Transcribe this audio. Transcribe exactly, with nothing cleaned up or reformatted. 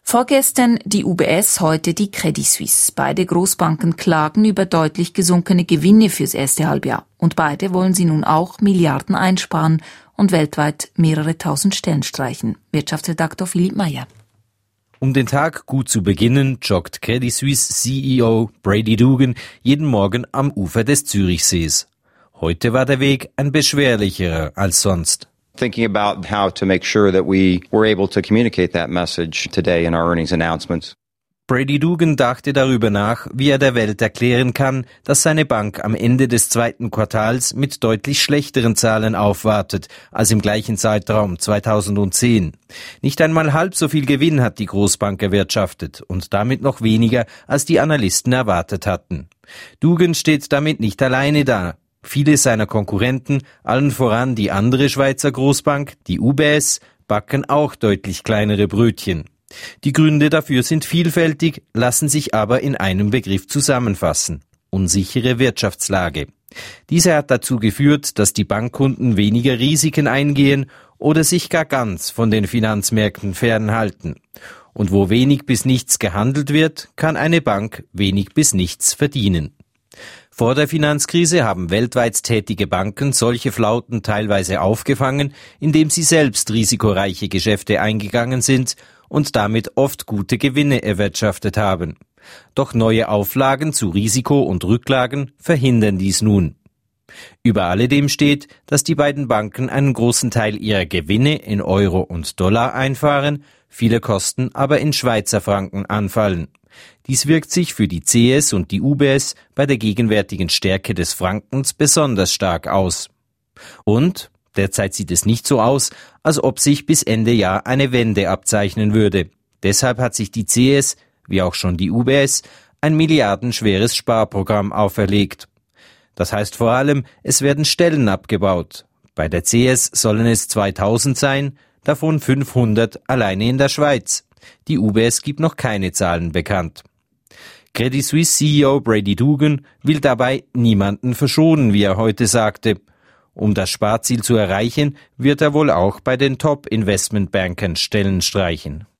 Vorgestern die U B S, heute die Credit Suisse. Beide Großbanken klagen über deutlich gesunkene Gewinne fürs erste Halbjahr. Und beide wollen sie nun auch Milliarden einsparen und weltweit mehrere tausend Stellen streichen. Wirtschaftsredaktor Philipp Meyer. Um den Tag gut zu beginnen, joggt Credit Suisse C E O Brady Dougan jeden Morgen am Ufer des Zürichsees. Heute war der Weg ein beschwerlicherer als sonst. Thinking about how to make sure that we were able to communicate that message today in our earnings announcements. Brady Dougan dachte darüber nach, wie er der Welt erklären kann, dass seine Bank am Ende des zweiten Quartals mit deutlich schlechteren Zahlen aufwartet als im gleichen Zeitraum zweitausendzehn. Nicht einmal halb so viel Gewinn hat die Großbank erwirtschaftet und damit noch weniger, als die Analysten erwartet hatten. Dougan steht damit nicht alleine da. Viele seiner Konkurrenten, allen voran die andere Schweizer Großbank, die U B S, backen auch deutlich kleinere Brötchen. Die Gründe dafür sind vielfältig, lassen sich aber in einem Begriff zusammenfassen: unsichere Wirtschaftslage. Diese hat dazu geführt, dass die Bankkunden weniger Risiken eingehen oder sich gar ganz von den Finanzmärkten fernhalten. Und wo wenig bis nichts gehandelt wird, kann eine Bank wenig bis nichts verdienen. Vor der Finanzkrise haben weltweit tätige Banken solche Flauten teilweise aufgefangen, indem sie selbst risikoreiche Geschäfte eingegangen sind und damit oft gute Gewinne erwirtschaftet haben. Doch neue Auflagen zu Risiko und Rücklagen verhindern dies nun. Über alledem steht, dass die beiden Banken einen großen Teil ihrer Gewinne in Euro und Dollar einfahren, viele Kosten aber in Schweizer Franken anfallen. Dies wirkt sich für die C S und die U B S bei der gegenwärtigen Stärke des Frankens besonders stark aus. Und derzeit sieht es nicht so aus, als ob sich bis Ende Jahr eine Wende abzeichnen würde. Deshalb hat sich die C S, wie auch schon die U B S, ein milliardenschweres Sparprogramm auferlegt. Das heißt vor allem, es werden Stellen abgebaut. Bei der C S sollen es zweitausend sein, davon fünfhundert alleine in der Schweiz. Die U B S gibt noch keine Zahlen bekannt. Credit Suisse C E O Brady Dougan will dabei niemanden verschonen, wie er heute sagte. Um das Sparziel zu erreichen, wird er wohl auch bei den Top-Investmentbankern Stellen streichen.